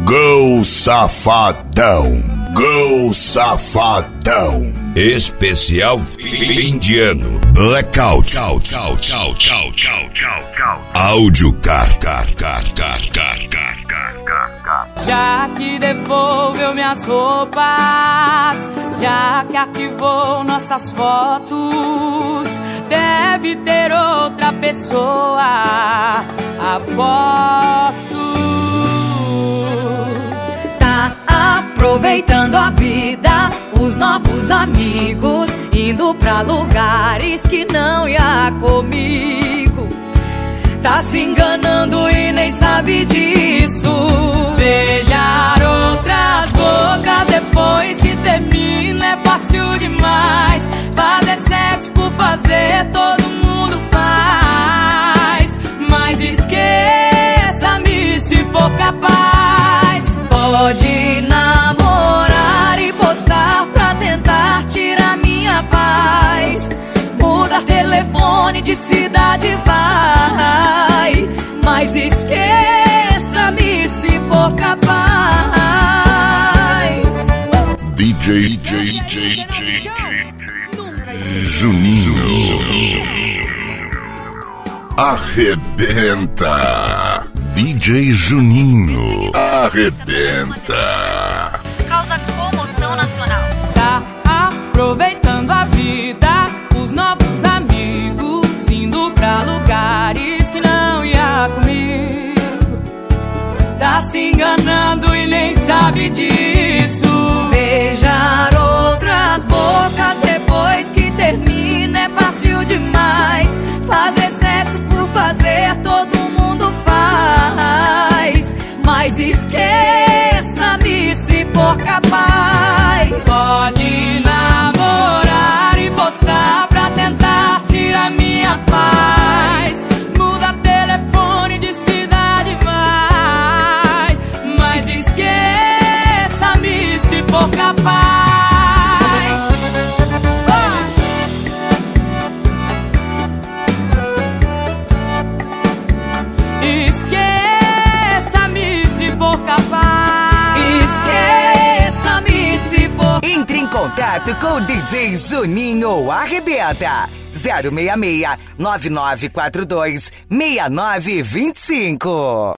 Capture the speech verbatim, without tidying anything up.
Gol Safadão. Gol Safadão. Especial fim de ano. Blackout. Tchau, tchau, tchau, tchau, tchau, tchau, tchau. Áudio car, car, car, car, car, car, car, car, car. Já que devolveu minhas roupas, já que arquivou nossas fotos, deve ter outra pessoa, aposto. Tá aproveitando a vida, os novos amigos, indo pra lugares que não ia comigo. Tá se enganando e nem sabe disso. Beijar outras bocas depois que termina é fácil demais. Fazer sexo por fazer todo mundo faz. Mas esqueça-me se for capaz. Pode namorar e postar pra tentar tirar minha paz. Mudar telefone de cidade vai. Mas esqueça-me se for capaz. D J, D J, D J, D J Juninho. Arrebenta. D J Juninho. Arrebenta. Causa comoção nacional. Tá aproveitando a vida, os novos amigos, indo pra lugares que não ia comigo. Tá se enganando e nem sabe disso. Beijar outras bocas depois que termina é fácil demais. Fazer sexo por fazer todo mundo faz. Mas esqueça-me se for capaz. Pode namorar e postar pra tentar tirar minha paz. Muda telefone de cidade vai. Mas esqueça-me se for capaz. Esqueça-me se for capaz. Esqueça-me se for. Entre em contato com o D J Juninho Arrebenta. zero seis seis, nove nove quatro dois, seis nove dois cinco.